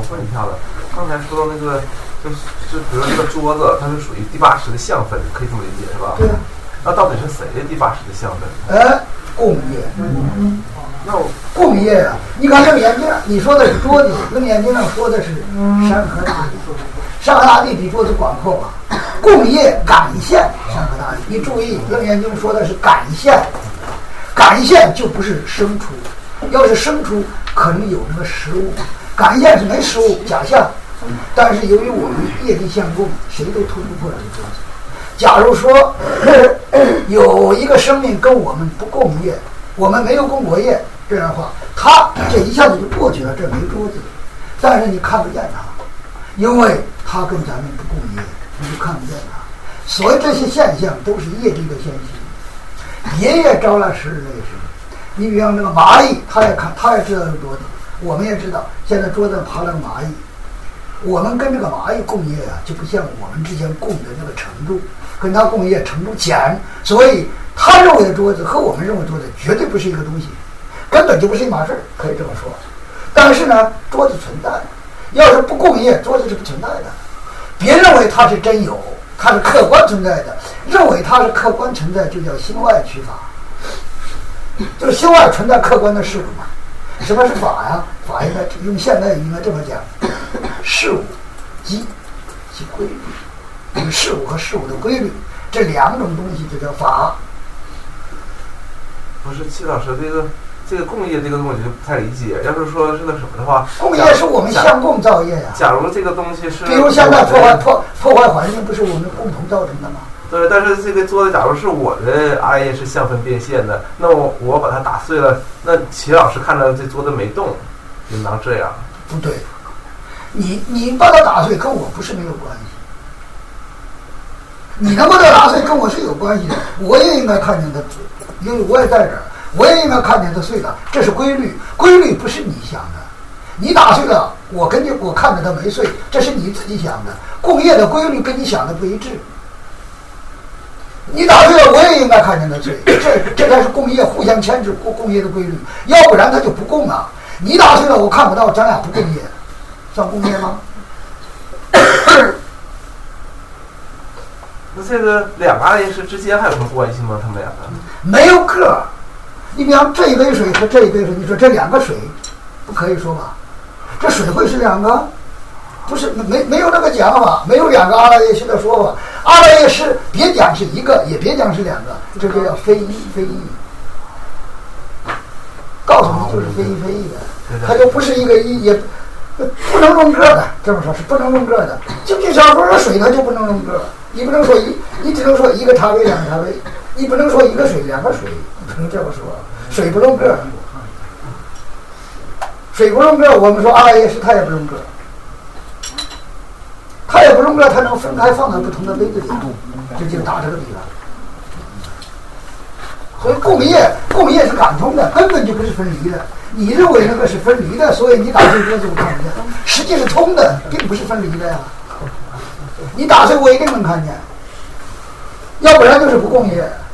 问一下了，刚才说到那个，就比如这个桌子，它是属于第八识的相分，可以这么理解是吧？ 对啊。 那到底是谁的第八识的相分？ 共业。 那我共业啊，你看楞严经，你说的是桌子，楞严经上说的是山河大地，山河大地比桌子广阔吧？共业感现山河大地，你注意，楞严经说的是感现，感现就不是生出，要是生出可能有那个实物，感现是没实物，假象。但是由于我们业力相共，谁都脱不过这个桌子。假如说有一个生命跟我们不共业，我们没有共过业，这样的话，他这一下子就过去了，这没桌子，但是你看不见他，因为他跟咱们不共业，你就看不见他。所以这些现象都是业力的现象。爷爷招来时日那时，你比方那个蚂蚁，他也看，他也知道有桌子，我们也知道，现在桌子上爬了个蚂蚁，我们跟这个蚂蚁共业啊，就不像我们之前共的那个程度，跟他共业程度浅，所以他认为的桌子和我们认为的桌子绝对不是一个东西，根本就不是一码事，可以这么说。但是呢，桌子存在，要是不共业，桌子是不存在的。别认为它是真有，它是客观存在的，认为它是客观存在，就叫心外取法，就是心外存在客观的事物嘛。什么是法呀？法应该用现代语应该这么讲，事物即规律，事物和事物的规律，这两种东西就叫法。 不是戚老师，这个共业这个东西就不太理解。要是说是那什么的话， 共业是我们相共造业呀。 假如这个东西是， 比如现在破坏环境，不是我们共同造成的吗？ 对，但是这个桌子，假如是我的阿业是相分变现的，那我把它打碎了，那齐老师看到这桌子没动，应当这样？ 不对，你把它打碎跟我不是没有关系，你能把它打碎跟我是有关系的，我也应该看见它，因为我也在这儿，我也应该看见它碎了，这是规律，规律不是你想的，你打碎了，我看着它没碎，这是你自己想的，共业的规律跟你想的不一致。你打碎了，我也应该看见它碎，这才是共业互相牵制共业的规律，要不然它就不共了。你打碎了，我看不到，咱俩不共业，算共业吗？ 那这个两个阿业是之间还有什么关系吗？他们两个没有个。你比方这一杯水和这一杯水，你说这两个水，不可以说吧？这水会是两个？不是，没有那个讲法，没有两个阿赖耶识的说法。阿赖耶识别讲是一个，也别讲是两个，这就叫非一非一。告诉你就是非一非一的，它就不是一个一，也不能论个的。这么说是不能论个的。就像说水，它就不能论个，你不能说你只能说一个茶杯两个茶杯，你不能说一个水两个水，你不能这么说。水不论个，水不论个，我们说阿赖耶识它也不论个。它也不用个，它能分开放在不同的杯子里，这就打这个比了。所以共业是感通的，根本就不是分离的。你认为那个是分离的，所以你打碎桌子我看不见，实际是通的，并不是分离的呀。你打碎我一定能看见，要不然就是不共业。